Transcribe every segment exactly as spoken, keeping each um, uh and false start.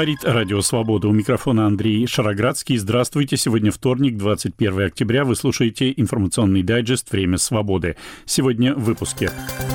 Говорит Радио Свобода. У микрофона Андрей Шароградский. Здравствуйте. Сегодня вторник, двадцать первое октября. Вы слушаете информационный дайджест «Время свободы». Сегодня в выпуске.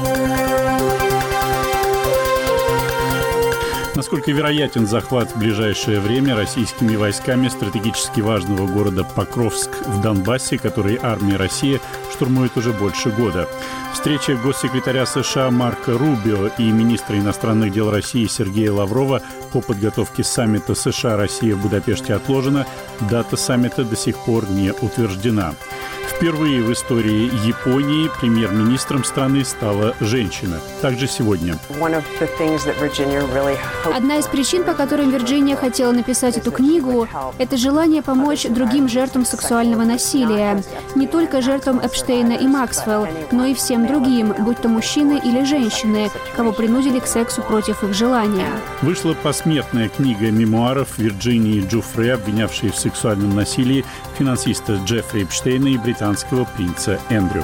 Насколько вероятен захват в ближайшее время российскими войсками стратегически важного города Покровск в Донбассе, который армия России штурмует уже больше года? Встреча госсекретаря США Марко Рубио и министра иностранных дел России Сергея Лаврова по подготовке саммита США-Россия в Будапеште отложена. Дата саммита до сих пор не утверждена. Впервые в истории Японии премьер-министром страны стала женщина. Также сегодня. Одна из причин, по которым Вирджиния хотела написать эту книгу, это желание помочь другим жертвам сексуального насилия. Не только жертвам Эпштейна и Максвелл, но и всем другим, будь то мужчины или женщины, кого принудили к сексу против их желания. Вышла посмертная книга мемуаров Вирджинии Джуфре, обвинявшей в сексуальном насилии финансиста Джеффри Эпштейна и британского принца Эндрю.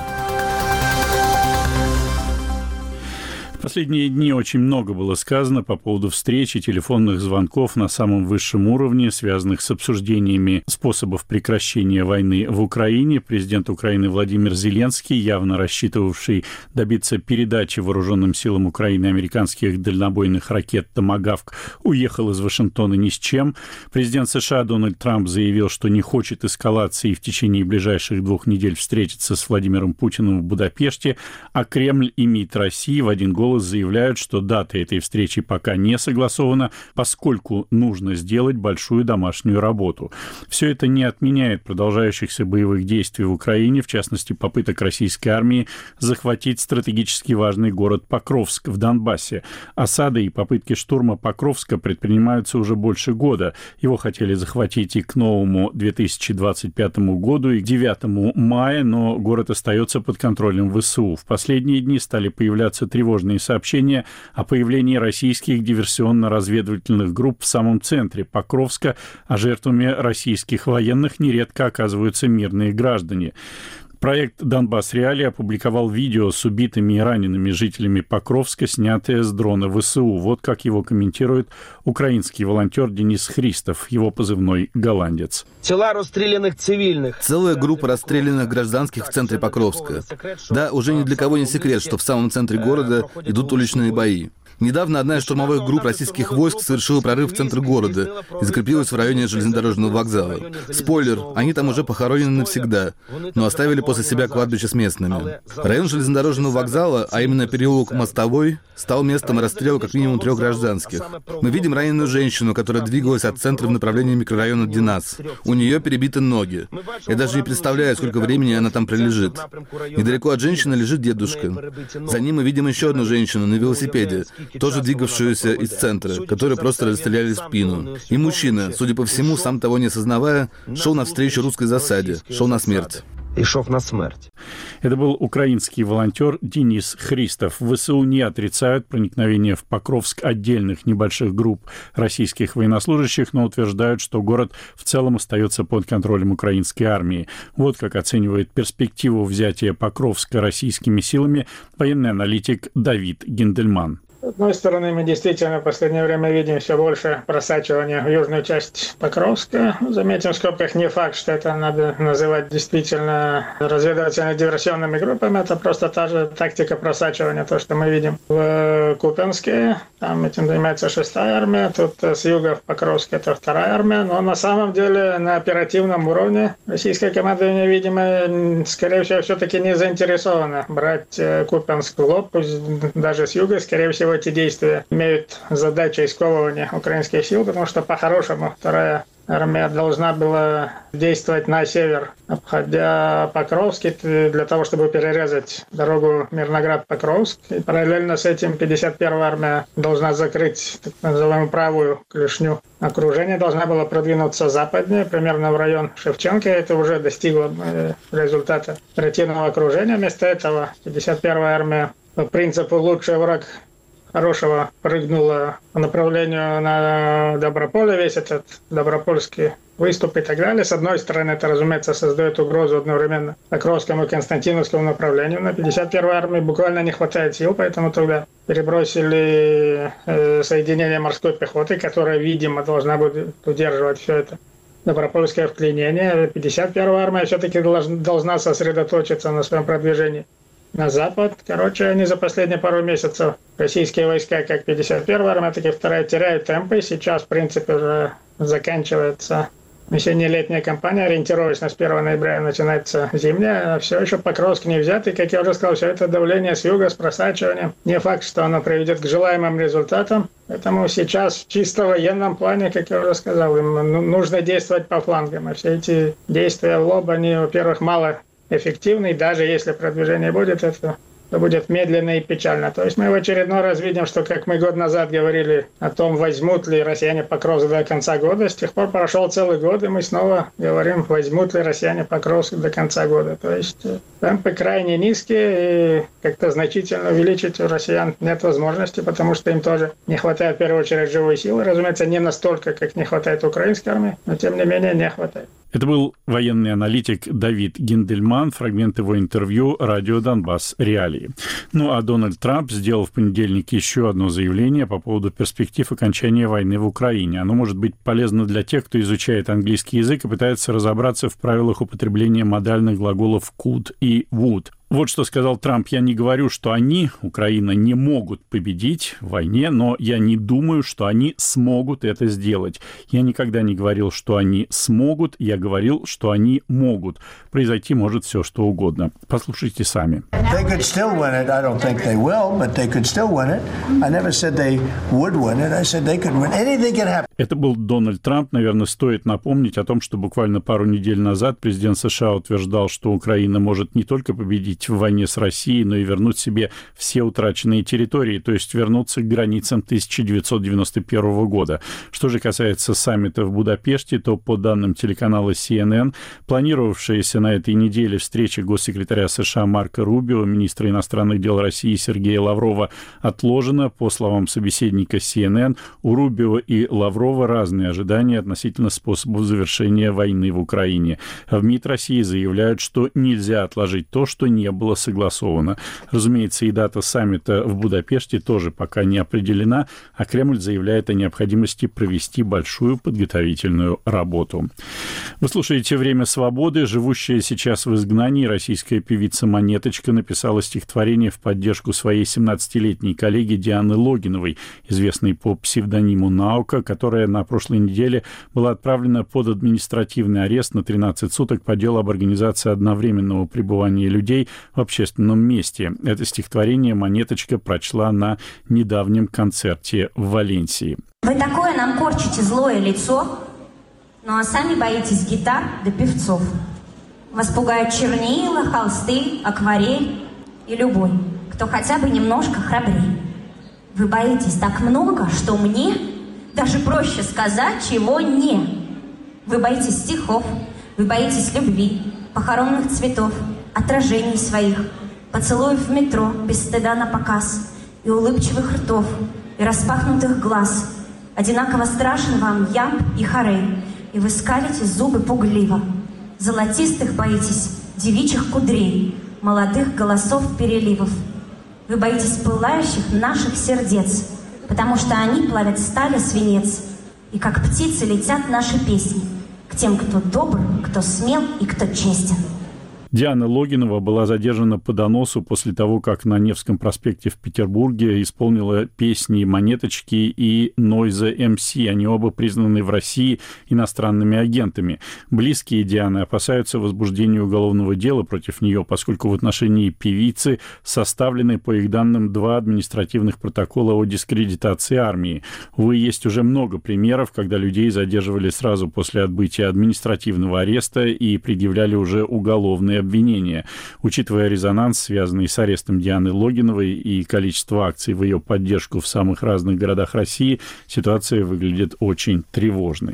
В последние дни очень много было сказано по поводу встреч и телефонных звонков на самом высшем уровне, связанных с обсуждениями способов прекращения войны в Украине. Президент Украины Владимир Зеленский, явно рассчитывавший добиться передачи вооруженным силам Украины американских дальнобойных ракет «Томагавк», уехал из Вашингтона ни с чем. Президент США Дональд Трамп заявил, что не хочет эскалации и в течение ближайших двух недель встретиться с Владимиром Путиным в Будапеште, а Кремль и МИД России в один голос заявляют, что дата этой встречи пока не согласована, поскольку нужно сделать большую домашнюю работу. Все это не отменяет продолжающихся боевых действий в Украине, в частности, попыток российской армии захватить стратегически важный город Покровск в Донбассе. Осады и попытки штурма Покровска предпринимаются уже больше года. Его хотели захватить и к новому две тысячи двадцать пятому году, и к девятому мая, но город остается под контролем ВСУ. В последние дни стали появляться тревожные сообщения о появлении российских диверсионно-разведывательных групп в самом центре Покровска, а жертвами российских военных нередко оказываются мирные граждане. Проект «Донбасс Реалии» опубликовал видео с убитыми и ранеными жителями Покровска, снятое с дрона ВСУ. Вот как его комментирует украинский волонтер Денис Христов, его позывной «Голландец». Тела расстрелянных цивильных. Целая группа расстрелянных гражданских в центре Покровска. Да, уже ни для кого не секрет, что в самом центре города идут уличные бои. Недавно одна из штурмовых групп российских войск совершила прорыв в центр города и закрепилась в районе железнодорожного вокзала. Спойлер, они там уже похоронены навсегда, но оставили после себя кладбище с местными. Район железнодорожного вокзала, а именно переулок Мостовой, стал местом расстрела как минимум трех гражданских. Мы видим раненую женщину, которая двигалась от центра в направлении микрорайона Динас. У нее перебиты ноги. Я даже не представляю, сколько времени она там пролежит. Недалеко от женщины лежит дедушка. За ним мы видим еще одну женщину на велосипеде, тоже двигавшуюся из центра, которую просто расстреляли в спину. И мужчина, судя по всему, сам того не осознавая, шел навстречу русской засаде, шел на смерть. И шел на смерть. Это был украинский волонтер Денис Христов. ВСУ не отрицают проникновение в Покровск отдельных небольших групп российских военнослужащих, но утверждают, что город в целом остается под контролем украинской армии. Вот как оценивает перспективу взятия Покровска российскими силами военный аналитик Давид Гиндельман. С одной стороны, мы действительно в последнее время видим все больше просачивания в южную часть Покровска. Заметим в скобках, не факт, что это надо называть действительно разведывательно-диверсионными группами. Это просто та же тактика просачивания, то, что мы видим в Купянске. Там этим занимается шестая армия, тут с юга в Покровске это вторая армия. Но на самом деле на оперативном уровне российское командование, видимо, скорее всего, все-таки не заинтересовано брать Купянск в лоб, пусть даже с юга, скорее всего, эти действия имеют задачу сковывания украинских сил, потому что по-хорошему вторая армия должна была действовать на север, обходя Покровск, для того, чтобы перерезать дорогу Мирноград-Покровск. И параллельно с этим пятьдесят первая армия должна закрыть так называемую правую клешню окружения, должна была продвинуться западнее, примерно в район Шевченки. Это уже достигло результата оперативного окружения. Вместо этого пятьдесят первая армия по принципу «лучший враг хорошего прыгнуло по направлению на Доброполе, весь этот Добропольский выступ и так далее. С одной стороны, это, разумеется, создает угрозу одновременно Покровскому и Константиновскому направлению. На пятьдесят первой армии буквально не хватает сил, поэтому тогда перебросили э, соединение морской пехоты, которая, видимо, должна будет удерживать все это Добропольское вклинение. пятьдесят первая армия все-таки должна сосредоточиться на своем продвижении на запад. Короче, они за последние пару месяцев, российские войска, как пятьдесят первая армия, так и вторая, теряют темпы. Сейчас, в принципе, уже заканчивается весенне-летняя кампания, ориентировочно с первого ноября начинается зимняя. Все еще Покровск не взят, и, как я уже сказал, все это давление с юга, с просачиванием. Не факт, что оно приведет к желаемым результатам. Поэтому сейчас в чисто военном плане, как я уже сказал, им нужно действовать по флангам. И все эти действия в лоб, они, во-первых, мало эффективны. Даже если продвижение будет, это будет медленно и печально. То есть мы в очередной раз видим, что, как мы год назад говорили о том, возьмут ли россияне Покровск до конца года, с тех пор прошел целый год, и мы снова говорим, возьмут ли россияне Покровск до конца года. То есть темпы крайне низкие, и как-то значительно увеличить у россиян нет возможности, потому что им тоже не хватает, в первую очередь, живой силы. Разумеется, не настолько, как не хватает украинской армии, но, тем не менее, не хватает. Это был военный аналитик Давид Гиндельман, фрагмент его интервью «Радио Донбасс. Реалии». Ну а Дональд Трамп сделал в понедельник еще одно заявление по поводу перспектив окончания войны в Украине. Оно может быть полезно для тех, кто изучает английский язык и пытается разобраться в правилах употребления модальных глаголов could и would. Вот что сказал Трамп. «Я не говорю, что они, Украина, не могут победить в войне, но я не думаю, что они смогут это сделать. Я никогда не говорил, что они смогут, я говорил, что они могут. Произойти может все, что угодно». Послушайте сами. Это был Дональд Трамп. Наверное, стоит напомнить о том, что буквально пару недель назад президент США утверждал, что Украина может не только победить в войне с Россией, но и вернуть себе все утраченные территории, то есть вернуться к границам тысяча девятьсот девяносто первого года. Что же касается саммита в Будапеште, то по данным телеканала си эн эн, планировавшаяся на этой неделе встреча госсекретаря США Марко Рубио, министра иностранных дел России Сергея Лаврова отложена. По словам собеседника си эн эн, у Рубио и Лаврова разные ожидания относительно способов завершения войны в Украине. В МИД России заявляют, что нельзя отложить то, что не было согласовано. Разумеется, и дата саммита в Будапеште тоже пока не определена, а Кремль заявляет о необходимости провести большую подготовительную работу. Вы слушаете «Время свободы». Живущая сейчас в изгнании российская певица Монеточка написала стихотворение в поддержку своей семнадцатилетней коллеги Дианы Логиновой, известной по псевдониму Наука, которая на прошлой неделе была отправлена под административный арест на тринадцать суток по делу об организации одновременного пребывания людей в общественном месте. Это стихотворение Монеточка прочла на недавнем концерте в Валенсии. Вы такое нам корчите злое лицо, ну а сами боитесь гитар да певцов. Вас пугают чернила, холсты, акварель и любой, кто хотя бы немножко храбрее. Вы боитесь так много, что мне даже проще сказать, чего не. Вы боитесь стихов, вы боитесь любви, похоронных цветов, отражений своих, поцелуев в метро без стыда на показ, и улыбчивых ртов, и распахнутых глаз. Одинаково страшен вам ямб и хорей, и вы скалите зубы пугливо. Золотистых боитесь девичьих кудрей, молодых голосов переливов. Вы боитесь пылающих наших сердец, потому что они плавят стали свинец, и как птицы летят наши песни к тем, кто добр, кто смел и кто честен. Диана Логинова была задержана по доносу после того, как на Невском проспекте в Петербурге исполнила песни «Монеточки» и «Нойза эм си». Они оба признаны в России иностранными агентами. Близкие Дианы опасаются возбуждения уголовного дела против нее, поскольку в отношении певицы составлены, по их данным, два административных протокола о дискредитации армии. Увы, есть уже много примеров, когда людей задерживали сразу после отбытия административного ареста и предъявляли уже уголовные обвинения. Учитывая резонанс, связанный с арестом Дианы Логиновой и количество акций в ее поддержку в самых разных городах России, ситуация выглядит очень тревожной.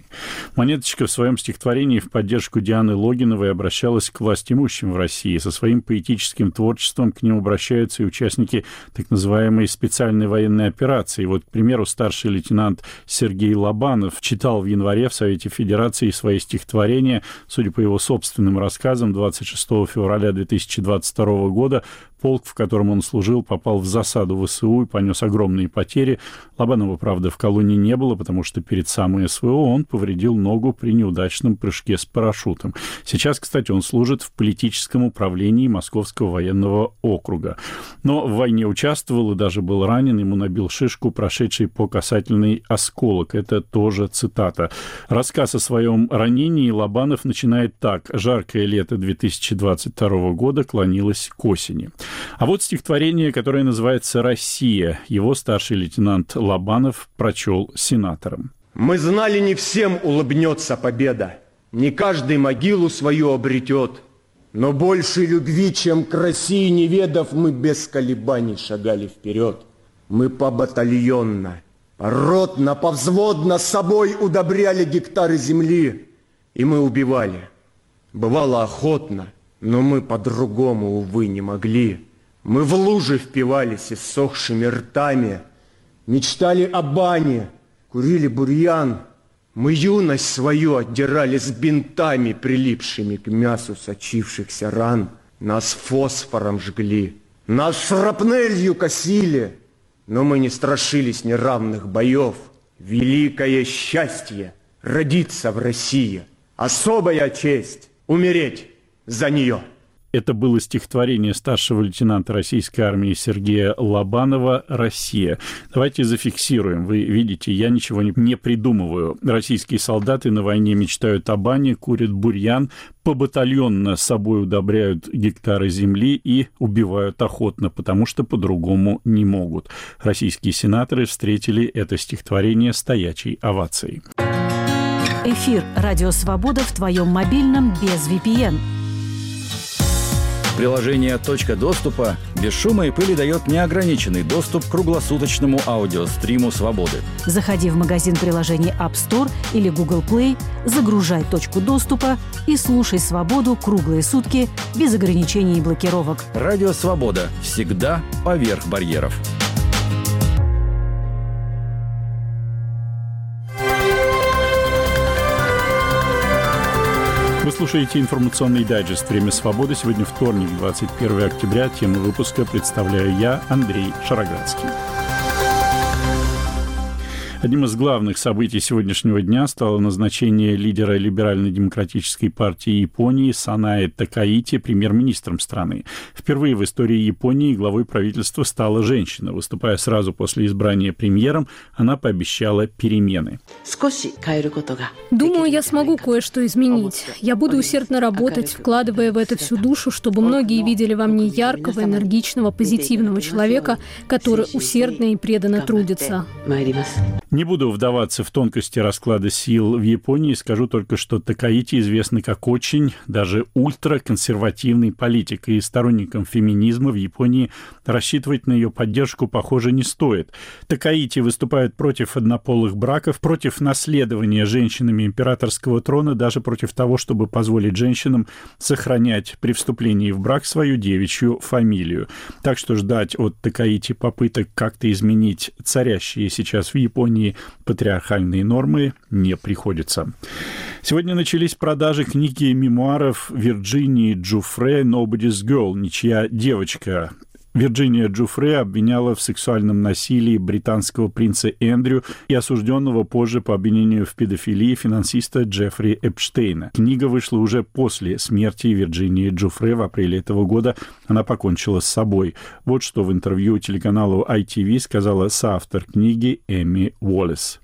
Монеточка в своем стихотворении в поддержку Дианы Логиновой обращалась к властимущим в России. Со своим поэтическим творчеством к ним обращаются и участники так называемой специальной военной операции. Вот, к примеру, старший лейтенант Сергей Лобанов читал в январе в Совете Федерации свои стихотворения. Судя по его собственным рассказам, двадцать шестого февраля две тысячи двадцать второго года полк, в котором он служил, попал в засаду ВСУ и понес огромные потери. Лобанова, правда, в колонии не было, потому что перед самой СВО он повредил ногу при неудачном прыжке с парашютом. Сейчас, кстати, он служит в политическом управлении Московского военного округа. Но в войне участвовал и даже был ранен. Ему набил шишку, прошедший по касательной осколок. Это тоже цитата. Рассказ о своем ранении Лобанов начинает так. «Жаркое лето две тысячи двадцать второго года клонилось к осени». А вот стихотворение, которое называется «Россия». Его старший лейтенант Лобанов прочел сенаторам. «Мы знали, не всем улыбнется победа, не каждый могилу свою обретет, но больше любви, чем к России не ведав, мы без колебаний шагали вперед. Мы побатальонно, поротно, повзводно с собой удобряли гектары земли, и мы убивали. Бывало охотно, но мы по-другому, увы, не могли. Мы в лужи впивались иссохшими ртами, мечтали о бане, курили бурьян. Мы юность свою отдирали с бинтами, прилипшими к мясу сочившихся ран. Нас фосфором жгли, нас шрапнелью косили, но мы не страшились неравных боев. Великое счастье родиться в России, особая честь умереть за нее». Это было стихотворение старшего лейтенанта российской армии Сергея Лобанова «Россия». Давайте зафиксируем. Вы видите, я ничего не, не придумываю. Российские солдаты на войне мечтают о бане, курят бурьян, побатальонно с собой удобряют гектары земли и убивают охотно, потому что по-другому не могут. Российские сенаторы встретили это стихотворение стоячей овацией. Эфир «Радио Свобода» в твоем мобильном без ви пи эн. Приложение «Точка доступа» без шума и пыли дает неограниченный доступ к круглосуточному аудиостриму «Свободы». Заходи в магазин приложений App Store или Google Play, загружай «Точку доступа» и слушай «Свободу» круглые сутки без ограничений и блокировок. Радио «Свобода» всегда поверх барьеров. Вы слушаете информационный дайджест «Время свободы». Сегодня вторник, двадцать первое октября. Тему выпуска представляю я, Андрей Шароградский. Одним из главных событий сегодняшнего дня стало назначение лидера Либерально-демократической партии Японии Санаэ Такаити премьер-министром страны. Впервые в истории Японии главой правительства стала женщина. Выступая сразу после избрания премьером, она пообещала перемены. Думаю, я смогу кое-что изменить. Я буду усердно работать, вкладывая в это всю душу, чтобы многие видели во мне яркого, энергичного, позитивного человека, который усердно и преданно трудится. Не буду вдаваться в тонкости расклада сил в Японии, скажу только, что Такаити известный как очень, даже ультраконсервативный политик, и сторонникам феминизма в Японии рассчитывать на ее поддержку, похоже, не стоит. Такаити выступает против однополых браков, против наследования женщинами императорского трона, даже против того, чтобы позволить женщинам сохранять при вступлении в брак свою девичью фамилию. Так что ждать от Такаити попыток как-то изменить царящие сейчас в Японии патриархальные нормы не приходится. Сегодня начались продажи книги мемуаров Вирджинии Джуфре «Nobody's Girl» «Ничья девочка». Вирджиния Джуфре обвиняла в сексуальном насилии британского принца Эндрю и осужденного позже по обвинению в педофилии финансиста Джеффри Эпштейна. Книга вышла уже после смерти Вирджинии Джуфре в апреле этого года. Она покончила с собой. Вот что в интервью телеканалу ай ти ви сказала соавтор книги Эми Уоллес.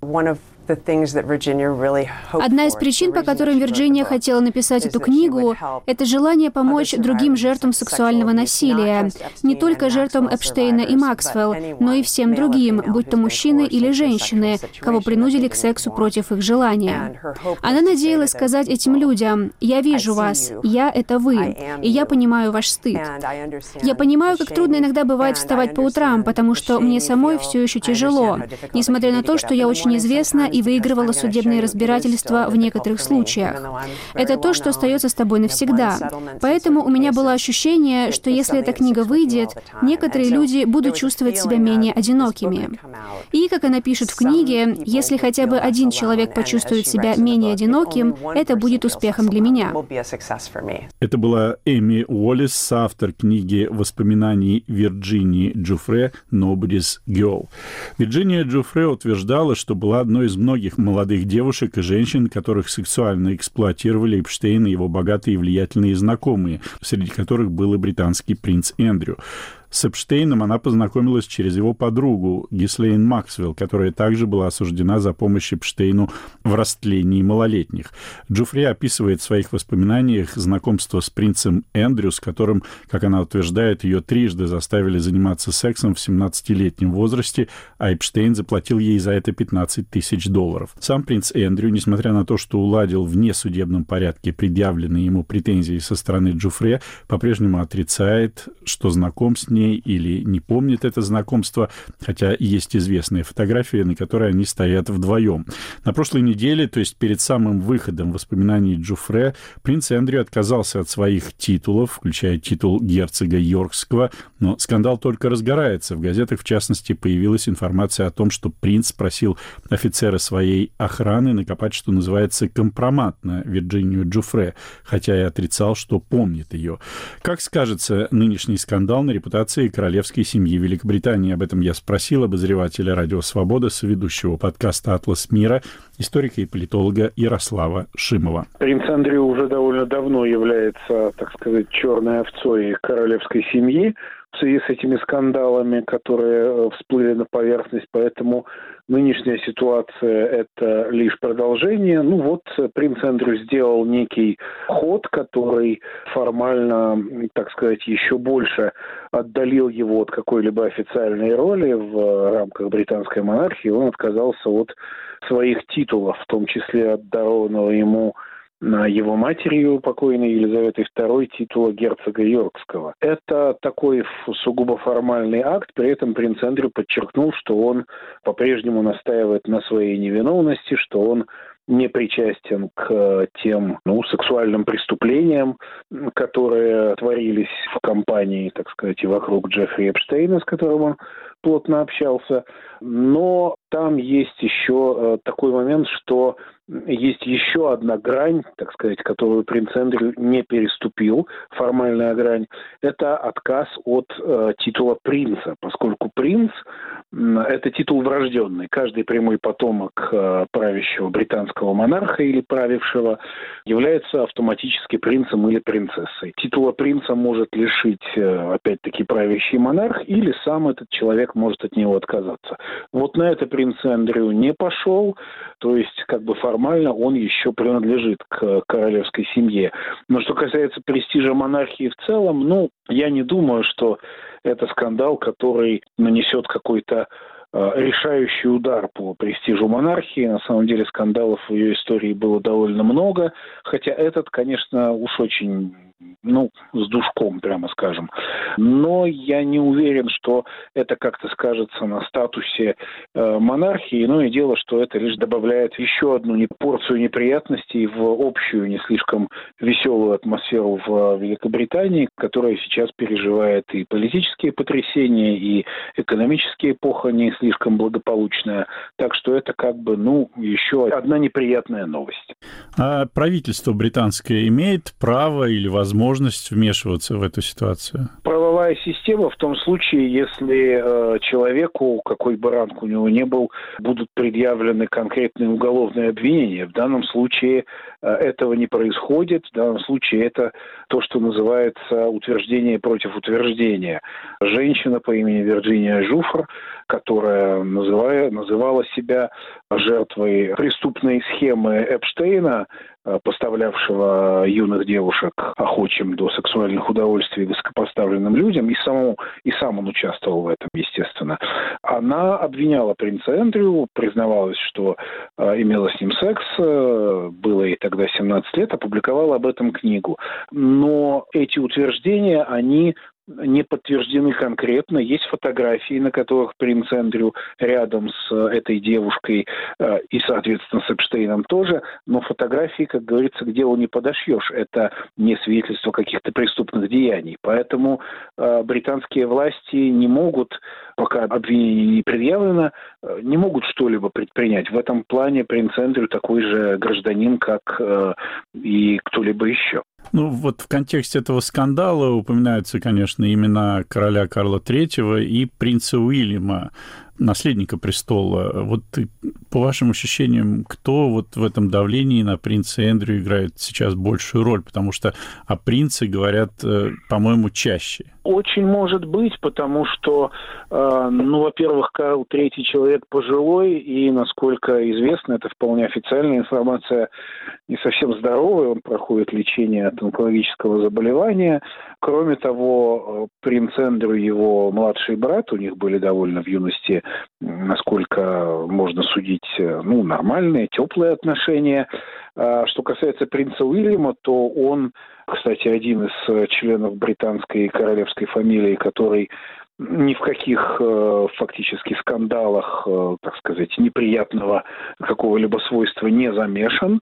Одна из причин, по которым Вирджиния хотела написать эту книгу, это желание помочь другим жертвам сексуального насилия. Не только жертвам Эпштейна и Максвелл, но и всем другим, будь то мужчины или женщины, кого принудили к сексу против их желания. Она надеялась сказать этим людям: «Я вижу вас, я — это вы, и я понимаю ваш стыд. Я понимаю, как трудно иногда бывает вставать по утрам, потому что мне самой все еще тяжело, несмотря на то, что я очень известна и выигрывала судебные разбирательства в некоторых случаях. Это то, что остается с тобой навсегда. Поэтому у меня было ощущение, что если эта книга выйдет, некоторые люди будут чувствовать себя менее одинокими. И, как она пишет в книге, если хотя бы один человек почувствует себя менее одиноким, это будет успехом для меня. Это была Эми Уоллес, автор книги воспоминаний Вирджинии Джуфре «Nobody's Girl». Вирджиния Джуфре утверждала, что была одной из многих молодых девушек и женщин, которых сексуально эксплуатировали Эпштейн и его богатые и влиятельные знакомые, среди которых был и британский принц Эндрю. С Эпштейном она познакомилась через его подругу Гислейн Максвелл, которая также была осуждена за помощь Эпштейну в растлении малолетних. Джуфре описывает в своих воспоминаниях знакомство с принцем Эндрю, с которым, как она утверждает, ее трижды заставили заниматься сексом в семнадцатилетнем возрасте, а Эпштейн заплатил ей за это пятнадцать тысяч долларов. Сам принц Эндрю, несмотря на то, что уладил в несудебном порядке предъявленные ему претензии со стороны Джуфре, по-прежнему отрицает, что знаком с ней или не помнит это знакомство, хотя есть известная фотография, на которой они стоят вдвоем. На прошлой неделе, то есть перед самым выходом воспоминаний Джуфре, принц Эндрю отказался от своих титулов, включая титул герцога Йоркского, но скандал только разгорается. В газетах, в частности, появилась информация о том, что принц просил офицера своей охраны накопать, что называется, компромат на Вирджинию Джуфре, хотя и отрицал, что помнит ее. Как скажется нынешний скандал на репутации королевской семьи Великобритании? Об этом я спросил обозревателя «Радио Свобода», соведущего подкаста «Атлас мира», историка и политолога Ярослава Шимова. Принц Андрей уже довольно давно является, так сказать, черной овцой королевской семьи в связи с этими скандалами, которые всплыли на поверхность, поэтому нынешняя ситуация – это лишь продолжение. Ну вот, принц Эндрю сделал некий ход, который формально, так сказать, еще больше отдалил его от какой-либо официальной роли в рамках британской монархии. Он отказался от своих титулов, в том числе от дарованного ему его матерью, покойной Елизаветой второй, титула герцога Йоркского. Это такой сугубо формальный акт, при этом принц Эндрю подчеркнул, что он по-прежнему настаивает на своей невиновности, что он не причастен к тем, ну, сексуальным преступлениям, которые творились в компании, так сказать, и вокруг Джеффри Эпштейна, с которым он плотно общался. Но там есть еще такой момент, что есть еще одна грань, так сказать, которую принц Эндрю не переступил, формальная грань, это отказ от э, титула принца, поскольку принц э, – это титул врожденный. Каждый прямой потомок э, правящего британского монарха или правившего является автоматически принцем или принцессой. Титула принца может лишить, э, опять-таки, правящий монарх, или сам этот человек может от него отказаться. Вот на это принц Эндрю не пошел, то есть, как бы формально Формально он еще принадлежит к королевской семье. Но что касается престижа монархии в целом, ну, я не думаю, что это скандал, который нанесет какой-то э, решающий удар по престижу монархии. На самом деле скандалов в ее истории было довольно много, хотя этот, конечно, уж очень, ну, с душком, прямо скажем. Но я не уверен, что это как-то скажется на статусе э, монархии. Ну и дело, что это лишь добавляет еще одну не, порцию неприятностей в общую, не слишком веселую атмосферу в Великобритании, которая сейчас переживает и политические потрясения, и экономическая эпоха не слишком благополучная. Так что это как бы, ну, еще одна неприятная новость. А правительство британское имеет право или возможность вмешиваться в эту ситуацию? Правовая система в том случае, если э, человеку, какой бы ранг у него ни был, будут предъявлены конкретные уголовные обвинения. В данном случае э, этого не происходит. В данном случае это то, что называется утверждение против утверждения. Женщина по имени Вирджиния Джуфре, которая называя, называла себя жертвой преступной схемы Эпштейна, поставлявшего юных девушек охочим до сексуальных удовольствий высокопоставленным людям, и, самому, и сам он участвовал в этом, естественно. Она обвиняла принца Эндрю, признавалась, что э, имела с ним секс, э, было ей тогда семнадцать лет, опубликовала об этом книгу. Но эти утверждения, они не подтверждены конкретно. Есть фотографии, на которых принц Эндрю рядом с этой девушкой и, соответственно, с Эпштейном тоже, но фотографии, как говорится, к делу не подошьешь. Это не свидетельство каких-то преступных деяний. Поэтому британские власти не могут, пока обвинение не предъявлено, не могут что-либо предпринять. В этом плане принц Эндрю такой же гражданин, как и кто-либо еще. Ну, вот в контексте этого скандала упоминаются, конечно, имена короля Карла третьего и принца Уильяма, наследника престола. Вот по вашим ощущениям, кто вот в этом давлении на принца Эндрю играет сейчас большую роль? Потому что о принце говорят, по-моему, чаще. Очень может быть, потому что, э, ну, во-первых, Карл третий человек пожилой, и, насколько известно, это вполне официальная информация, не совсем здоровый, он проходит лечение от онкологического заболевания. Кроме того, принц Эндрю, его младший брат, у них были довольно в юности, насколько можно судить, ну, нормальные, теплые отношения. А что касается принца Уильяма, то он, кстати, один из членов британской королевской фамилии, который ни в каких э, фактически скандалах, э, так сказать, неприятного какого-либо свойства не замешан.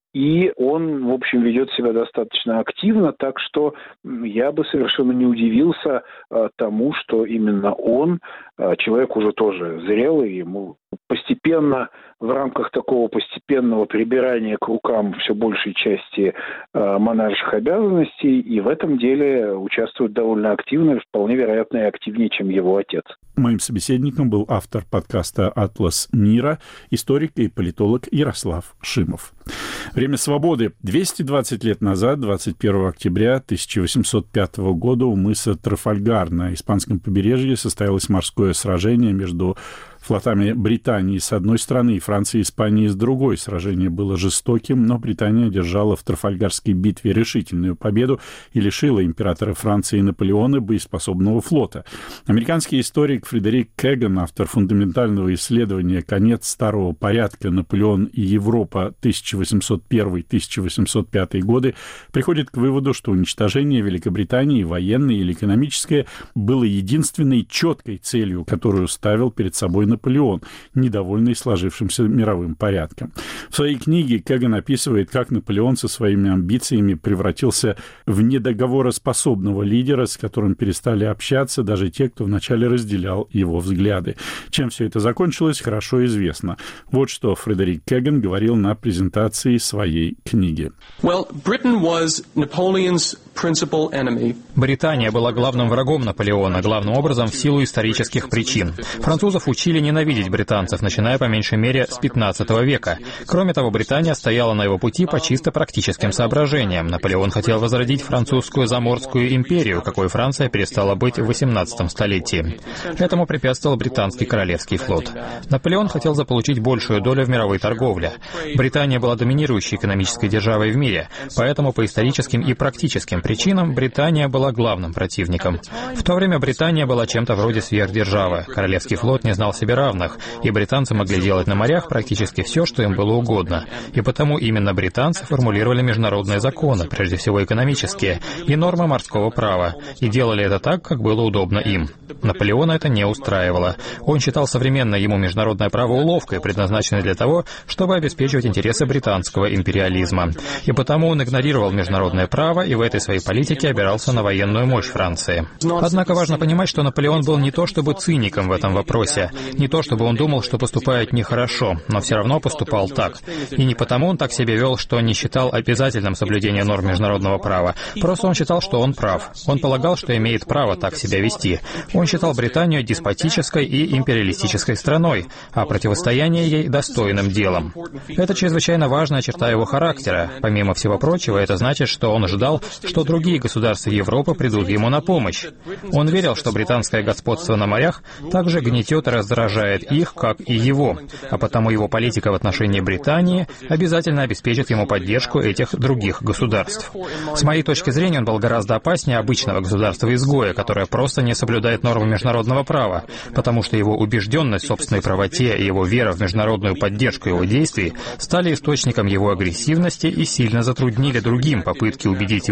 И он, в общем, ведет себя достаточно активно, так что я бы совершенно не удивился э, тому, что именно он, э, человек уже тоже зрелый, ему постепенно, в рамках такого постепенного прибирания к рукам все большей части э, монарших обязанностей, и в этом деле участвует довольно активно, вполне вероятно, и активнее, чем его отец. Моим собеседником был автор подкаста «Атлас мира», историк и политолог Ярослав Шимов. Время свободы. двести двадцать лет назад, двадцать первого октября тысяча восемьсот пятого года, у мыса Трафальгар на испанском побережье состоялось морское сражение между флотами Британии с одной стороны и Франции и Испании с другой. Сражение было жестоким, но Британия одержала в Трафальгарской битве решительную победу и лишила императора Франции Наполеона боеспособного флота. Американский историк Фредерик Кэган, автор фундаментального исследования «Конец старого порядка. Наполеон и Европа тысяча восемьсот первый — тысяча восемьсот пятый годы», приходит к выводу, что уничтожение Великобритании, военное или экономическое, было единственной четкой целью, которую ставил перед собой Наполеон, недовольный сложившимся мировым порядком. В своей книге Кэган описывает, как Наполеон со своими амбициями превратился в недоговороспособного лидера, с которым перестали общаться даже те, кто вначале разделял его взгляды. Чем все это закончилось, хорошо известно. Вот что Фредерик Кэган говорил на презентации своей книги. Well, Britain was Napoleon's principal enemy. Британия была главным врагом Наполеона, главным образом в силу исторических причин. Французов учили ненавидеть британцев, начиная по меньшей мере с пятнадцатого века. Кроме того, Британия стояла на его пути по чисто практическим соображениям. Наполеон хотел возродить французскую заморскую империю, какой Франция перестала быть в восемнадцатом столетии. Этому препятствовал британский королевский флот. Наполеон хотел заполучить большую долю в мировой торговле. Британия была доминирующей экономической державой в мире, поэтому по историческим и практическим причинам Британия была главным противником. В то время Британия была чем-то вроде сверхдержавы. Королевский флот не знал себе равных, и британцы могли делать на морях практически все, что им было угодно. И потому именно британцы формулировали международные законы, прежде всего экономические, и нормы морского права, и делали это так, как было удобно им. Наполеона это не устраивало. Он считал современное ему международное право уловкой, предназначенной для того, чтобы обеспечивать интересы британского империализма. И потому он игнорировал международное право и в этой своей политике опирался на военную мощь Франции. Однако важно понимать, что Наполеон был не то чтобы циником в этом вопросе, не то чтобы он думал, что поступает нехорошо, но все равно поступал так. И не потому он так себя вел, что не считал обязательным соблюдение норм международного права. Просто он считал, что он прав. Он полагал, что имеет право так себя вести. Он считал Британию деспотической и империалистической страной, а противостояние ей достойным делом. Это чрезвычайно важная черта его характера. Помимо всего прочего, это значит, что он ожидал, что другие государства Европы придут ему на помощь. Он верил, что британское господство на морях также гнетет и раздражает их, как и его, а потому его политика в отношении Британии обязательно обеспечит ему поддержку этих других государств. С моей точки зрения, он был гораздо опаснее обычного государства-изгоя, которое просто не соблюдает нормы международного права, потому что его убежденность в собственной правоте и его вера в международную поддержку его действий стали источником его агрессивности и сильно затруднили другим попытки убедить его в том,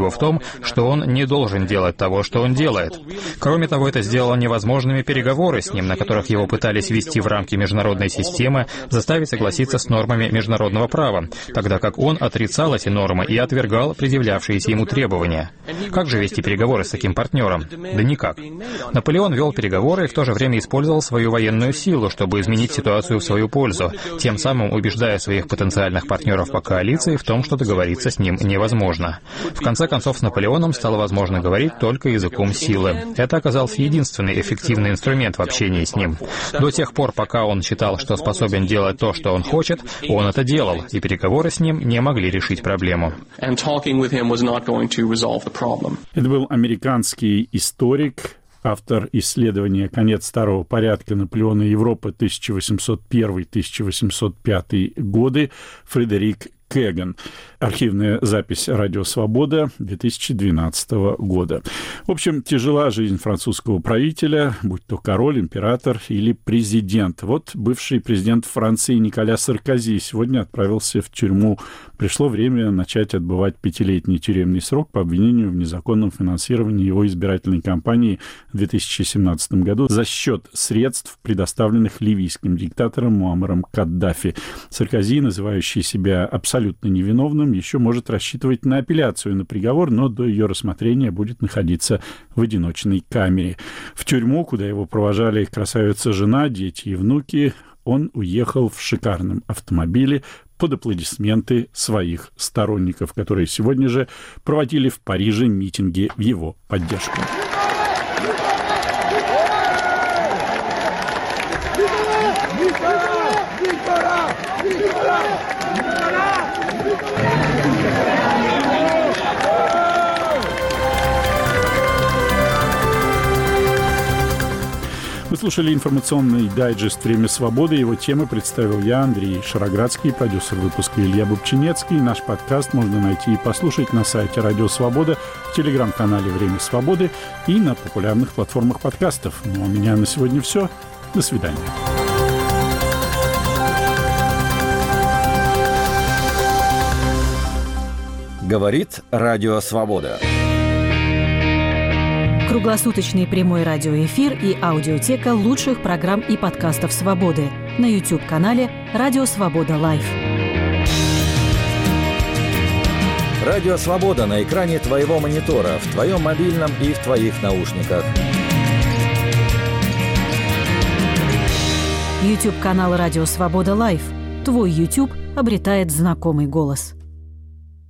что он не должен делать того, что он делает. Кроме того, это сделало невозможными переговоры с ним, на которых его пытались ввести в рамки международной системы, заставить согласиться с нормами международного права, тогда как он отрицал эти нормы и отвергал предъявлявшиеся ему требования. Как же вести переговоры с таким партнером? Да никак. Наполеон вел переговоры и в то же время использовал свою военную силу, чтобы изменить ситуацию в свою пользу, тем самым убеждая своих потенциальных партнеров по коалиции в том, что договориться с ним невозможно. В конце концов, с Наполеоном стало возможно говорить только языком силы. Это оказался единственный эффективный инструмент в общении с ним. До тех пор, пока он считал, что способен делать то, что он хочет, он это делал, и переговоры с ним не могли решить проблему. Это был американский историк, автор исследования «Конец старого порядка Наполеона Европы тысяча восемьсот первый — тысяча восемьсот пятый годы» Фредерик Кэган. Архивная запись «Радио Свобода» две тысячи двенадцатого года. В общем, тяжела жизнь французского правителя, будь то король, император или президент. Вот бывший президент Франции Николя Саркози сегодня отправился в тюрьму. Пришло время начать отбывать пятилетний тюремный срок по обвинению в незаконном финансировании его избирательной кампании в две тысячи семнадцатом году за счет средств, предоставленных ливийским диктатором Муаммаром Каддафи. Саркози, называющий себя абсолютно невиновным, еще может рассчитывать на апелляцию на приговор, но до ее рассмотрения будет находиться в одиночной камере. В тюрьму, куда его провожали красавица-жена, дети и внуки, он уехал в шикарном автомобиле под аплодисменты своих сторонников, которые сегодня же проводили в Париже митинги в его поддержку. Вы слушали информационный дайджест «Время свободы». Его темы представил я, Андрей Шароградский, продюсер выпуска Илья Бубчинецкий. Наш подкаст можно найти и послушать на сайте «Радио Свобода», в телеграм-канале «Время свободы» и на популярных платформах подкастов. Ну а у меня на сегодня все. До свидания. Говорит Радио Свобода. Круглосуточный прямой радиоэфир и аудиотека лучших программ и подкастов «Свободы» на YouTube-канале «Радио Свобода Лайв». Радио Свобода на экране твоего монитора, в твоем мобильном и в твоих наушниках. YouTube-канал «Радио Свобода Лайв». Твой YouTube обретает знакомый голос.